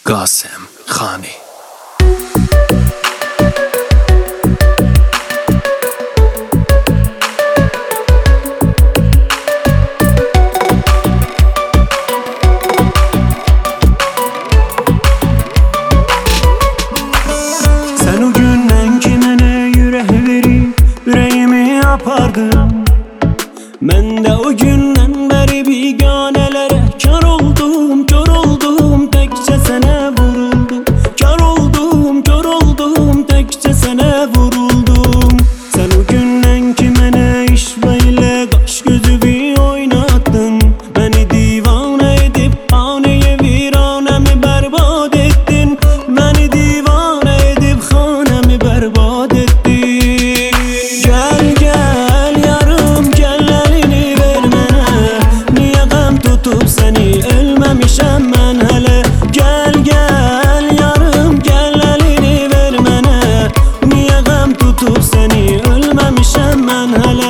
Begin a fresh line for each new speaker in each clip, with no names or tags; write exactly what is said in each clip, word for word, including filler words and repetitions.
Qasem Xani.
Sen o gündən ki mənə ürək verib ürəyimi apardın. Mən də o gündən bəri biganələrə kar oldum, kör oldum, təkcə sənə vuruldum. Kar oldum, kör oldum, təkcə sənə vuruldum. Sən o gündən ki mənə işvə ilə qaş gözümü oynatdın. Məni divanə edib haneye viranəmi bərbad etdin. Məni divanə edib xanəmi bərbad etdin. Gəl gəl yarım gəl əlini ver mənə. Niyə qəm tutub səni ölməmişəm mən hələ. Gəl gəl yarım gəl əlini ver mənə. Niyə qəm tutub səni ölməmişəm mən hələ.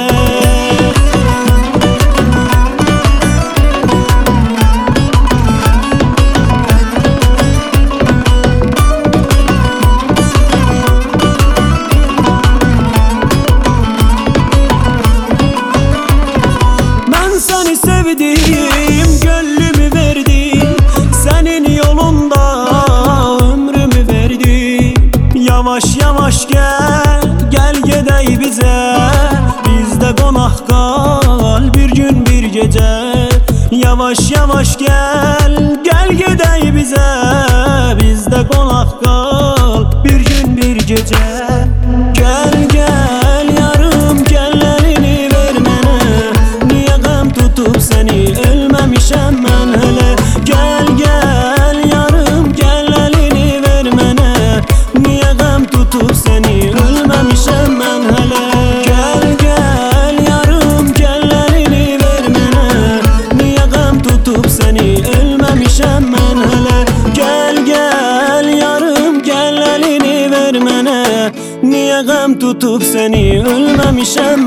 Ben seni sevdim, gönlümü verdim. Senin yolunda ömrümü verdim. Yavaş yavaş gel, gel gedey bize. Bizde konak kal bir gün bir gece. Yavaş yavaş gel, gel gedey bize. Bizde konak kal bir gün bir gece. Gel gel yarım gel elini ver mənə. Niyə qəm tutub səni ölməmişəm mən hələ. Gəl gəl yarım gəl əlini ver mənə. Niyə qəm tutub səni ölməmişəm mən hələ. Gəl gəl yarım gəl əlini ver mənə. Niyə qəm tutub səni ölməmişəm mən hələ. Gəl gəl yarım gəl əlini ver mənə. Niyə qəm tutub səni ölməmişəm